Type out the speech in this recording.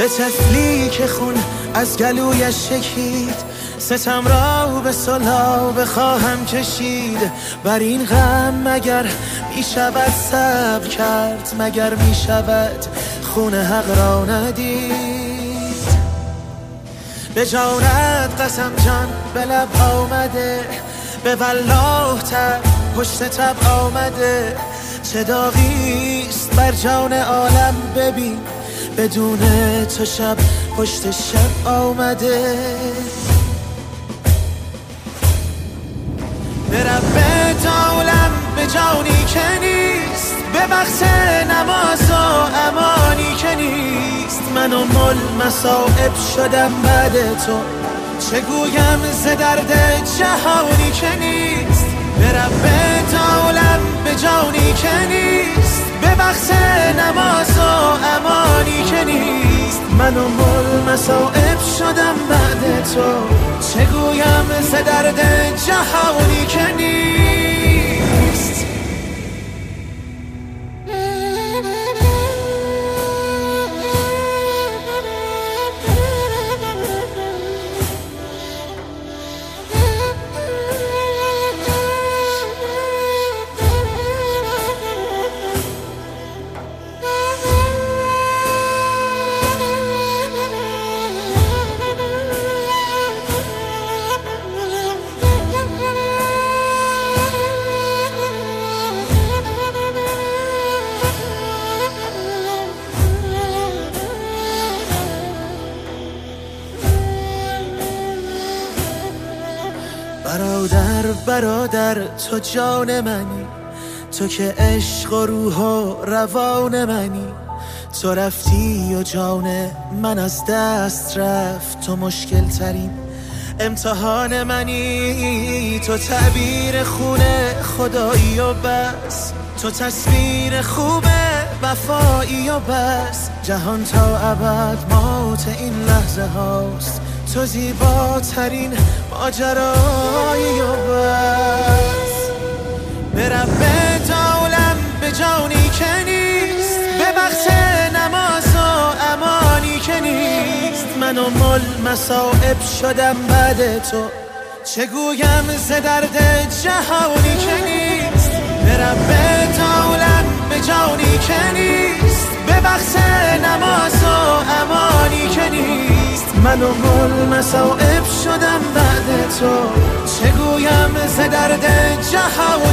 به طفلی که خون از گلویش شکید، ستم را به صلح بخواهم کشید. بر این غم مگر می شود صبر کرد؟ مگر می شود خون حق را ندید؟ به جانت قسم جان به لب آمده، به والله تب پشت تب آمده. چه داغیست بر جان عالم ببین، بدون تو شب پشت شب آمده. به رب عالم به جانی که نیست، به وقت نماز و امانی که نیست. من و مل مصائب شدم بعد تو، چه گویم ز درد جهانی که نیست. به رب عالم به جانی که نیست، به وقت نماز و امانی که نیست. من و مل مصائب شدم بعد تو، چه گویم ز درد جهانی که نیست. برادر تو جان منی، تو که عشق و روح و روان منی. تو رفتی و جان من از دست رفت، تو مشکل ترین امتحان منی. تو تعبیر خون خدایی و بس، تو تصویر خوب وفایی و بس. جهان تا ابد موت این لحظه هاست، تو زیباترین ماجرایی و بس. به رب عالم به جانی که نیست، به وقت نماز و امانی که نیست. من و مل مصائب شدم بعد تو، چه گویم ز درد جهانی که نیست. به رب عالم به جانی که نیست، به وقت نماز و امانی که نیست. من و مل مصائب شدم بعد تو، چه گویم ز درد جهانی